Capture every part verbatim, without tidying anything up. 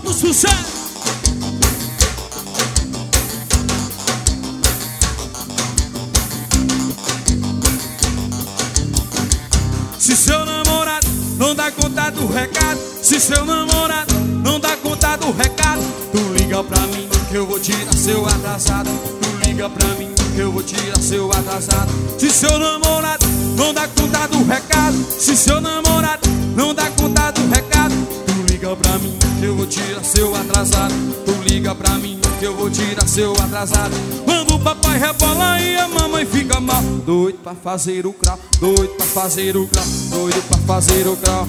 do sucesso. Se seu namorado não dá conta do recado, se seu namorado não dá conta do recado, tu liga pra mim que eu vou tirar seu atrasado. Tu liga pra mim que eu vou tirar seu atrasado. Se seu namorado não dá conta do recado, se seu namorado não dá conta do recado, tu liga pra mim que eu vou tirar seu atrasado. Tu liga pra mim que eu vou tirar seu atrasado. Quando o papai rebola e a mamãe fica mal, doido pra fazer o crau, doido pra fazer o crau, doido pra fazer o crau.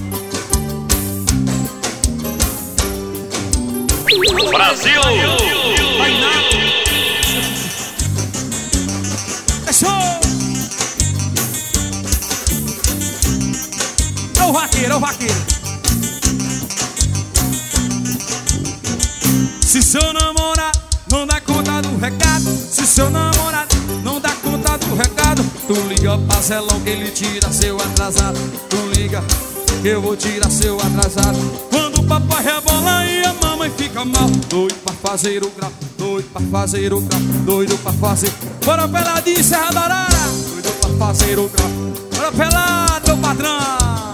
Brasil! Vai nada! É show! É o vaqueiro, é o vaqueiro. Se seu namorado não dá conta do recado, se seu namorado não dá conta do recado, tu liga pra Zelão que ele tira seu atrasado. Tu liga que eu vou tirar seu atrasado. Quando o papai rebola e a mamãe fica mal, doido pra fazer o grau, doido pra fazer o grau, doido pra fazer. Bora peladinho, Serra da Arara, doido pra fazer o grau. Bora pelado, meu patrão.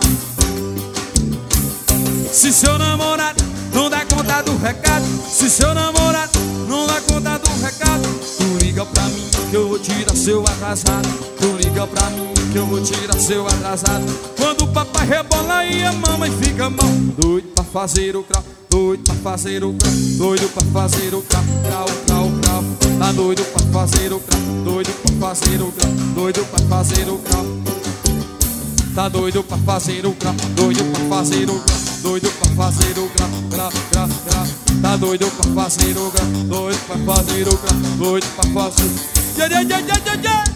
Se seu namorado não dá conta do recado, se seu namorado não dá conta do recado, tu liga pra mim que eu vou tirar seu atrasado. Tu liga pra mim que eu vou tirar seu atrasado. Quando o papai rebola e a mamãe fica mal, doido pra fazer o crau, doido pra fazer o crau, doido pra fazer o crau, crau, crau, crau. Tá doido pra fazer o crau, doido pra fazer o crau, doido pra fazer o crau. Tá doido pra fazer o crau, doido pra fazer o crau, doido pra fazer o grau, grau, grau, grau. Tá doido pra fazer o grau, doido pra fazer o grau, doido pra fazer. Yeah, yeah, yeah, yeah, yeah, yeah.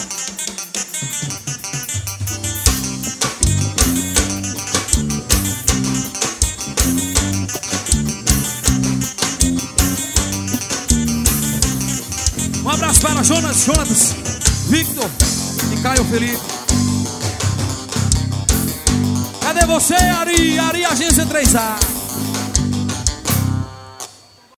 Um abraço para Jonas, Jonas, Victor e Caio Felipe. Cadê você, Ari? Ari, Agência três A.